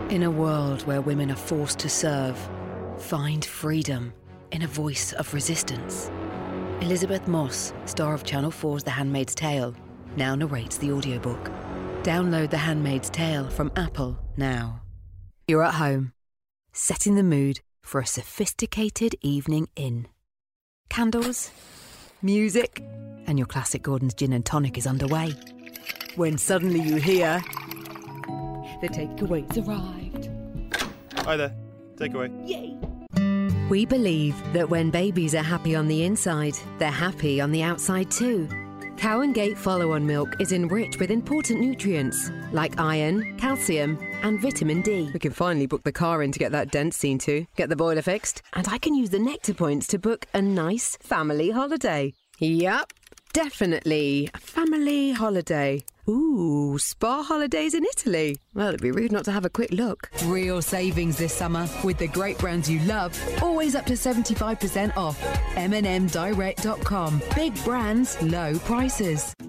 In a world where women are forced to serve, find freedom in a voice of resistance. Elizabeth Moss, star of Channel 4's The Handmaid's Tale, now narrates the audiobook. Download The Handmaid's Tale from Apple now. You're at home, setting the mood for a sophisticated evening in. Candles, music, and your classic Gordon's gin and tonic is underway. When suddenly you hear, the takeaway's arrived. Hi there. Takeaway. Yay! We believe that when babies are happy on the inside, they're happy on the outside too. Cow and Gate follow-on milk is enriched with important nutrients like iron, calcium and vitamin D. We can finally book the car in to get that dent seen to, get the boiler fixed, and I can use the Nectar points to book a nice family holiday. Yup, definitely a family holiday. Ooh, spa holidays in Italy. Well, it'd be rude not to have a quick look. Real savings this summer with the great brands you love. Always up to 75% off. MNMdirect.com. Big brands, low prices.